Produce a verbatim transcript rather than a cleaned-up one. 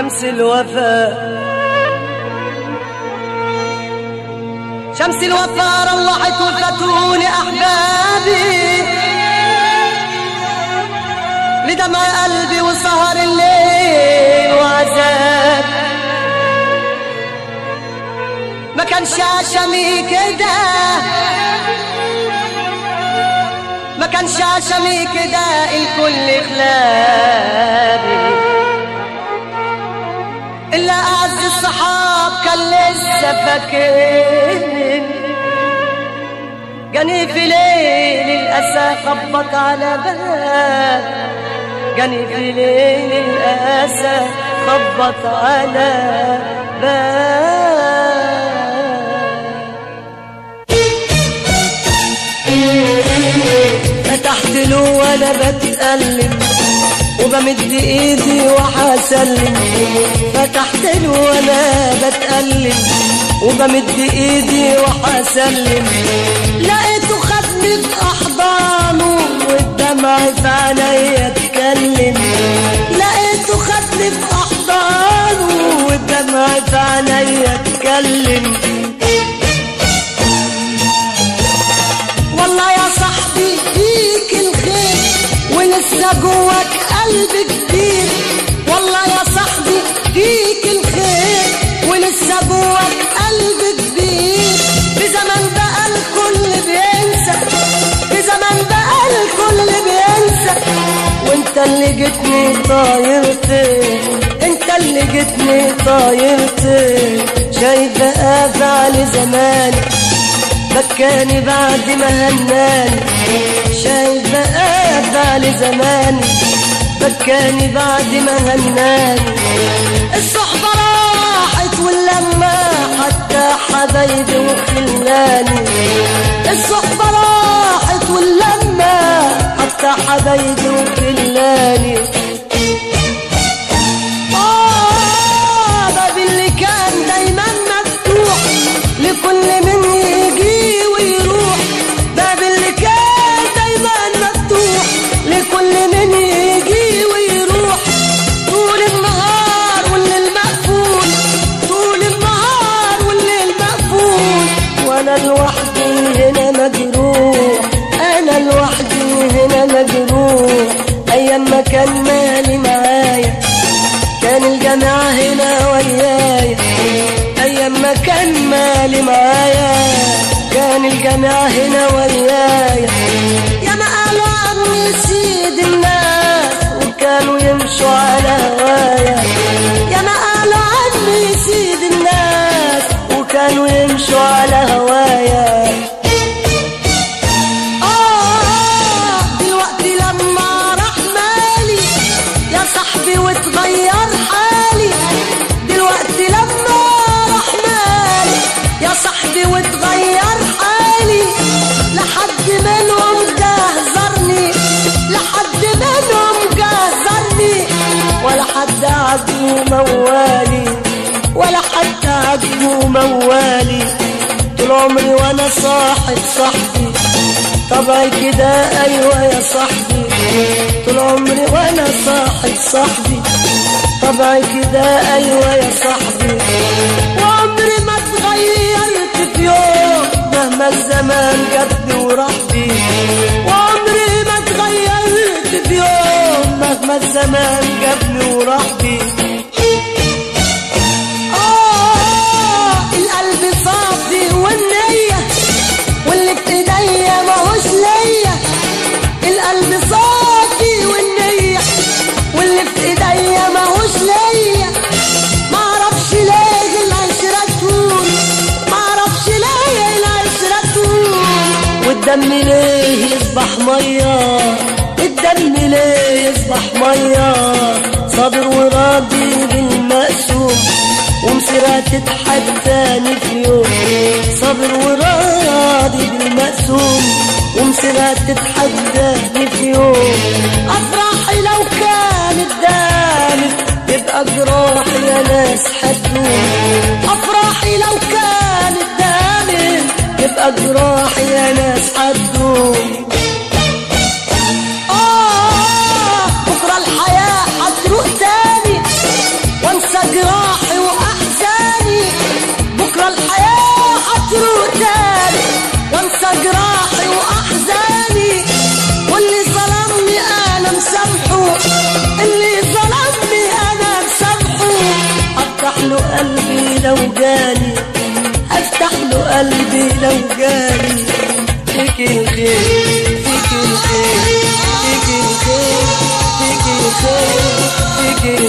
شمس الوفاء شمس الوفاء روحت وفتوني أحبابي لدمع قلبي وسهر الليل وعذاب. ما كانش عشمي كده ما كانش عشمي كده الكل خلابي إلا أعز الصحاب كان لسه فاكرني. جاني في ليل الأسى خبط على باب جاني في ليل الأسى خبط على باب. فتحت له وانا بتألم وبمد ايدي وحسلم. فتحت له وانا بتألم وبمد ايدي وحسلم. لقيته خدني في احضانه والدمع في عينيا اتكلم. لقيته خدني في احضانه والدمع في عينيا اتكلم. والله يا صاحبي فيك الخير ولسه جواك قلب كبير. والله يا صاحبي فيك الخير ولسه جواك قلب كبير. في زمان بقى الكل بينسى في زمان بقى الكل بينسى. وانت اللي جيتني طايرتي انت اللي جيتني طايرتي. شايف بقى فعل زماني بكاني بعد ما هناني. شايف بقى فعل زماني بكاني بعد ما هناني. الصحبة راحت واللمة حتى حبايبي وخلاني. الصحبة راحت واللمة حتى حبايبي وخلاني. آه باب اللي كان دايما مفتوح لكل من يجي ويروح. باب اللي كان دايما مفتوح لكل من يجي ويروح. طول النهار والليل مقفول طول النهار والليل مقفول. وانا لوحدي هنا مجروح انا لوحدي هنا مجروح. ايام ما كان مالي معايا كان الجماعة هنا ويايا. ايام ما كان مالي معايا كان الجماعة هنا ويايا. يا ما قالوا عني سيد الناس وكانوا يمشوا على هوايا. يا ما قالوا عني سيد الناس وكانوا يمشوا على هوايا. آه دلوقتي لما راح مالي يا صاحبي واتغير حالي. دلوقتي لما راح مالي يا صاحبي واتغير حالي. لحد منهم جهزرني لحد منهم جهزرني. ولا حد عجبه موالي ولا حد عجبه موالي. طول عمري وانا صاحب صاحبي طبعي كده ايوه يا صاحبي. طول عمري وانا صاحب صاحبي طبعي كده ايوه يا صاحبي. وعمري ما اتغيرت في يوم مهما الزمان جابني وراح بي. وعمري ما اتغيرت في يوم مهما الزمان جابني وراح بي. آه القلب صافي والنية واللي في ايديا ماهوش ليا. القلب صافي والنية واللي في ايديا ماهوش ليا. معرفش ليه العشرة تهون معرفش ليه العشرة تهون. والدم ليه يصبح مية الدم ليه يصبح مية. صابر وراضي بالمقسوم ومصيرها تضحك تاني في يوم. صابر وراضي بالمقسوم ومصيرها تضحك تاني في يوم. افراحي لو كانت دامت تبقى جراحي يا ناس حدوم. افراحي لو كانت دامت تبقى جراحي يا ناس حدوم. آه بكرة الحياة هتروح تاني وانسى جراحي واحزاني، واللي ظلمني انا مسامحه، اللي ظلمني انا مسامحه. افتح له قلبي لو جاني، افتح له قلبي لو جاني. فيك الخير فيك الخير فيك الخير فيك الخير فيك الخير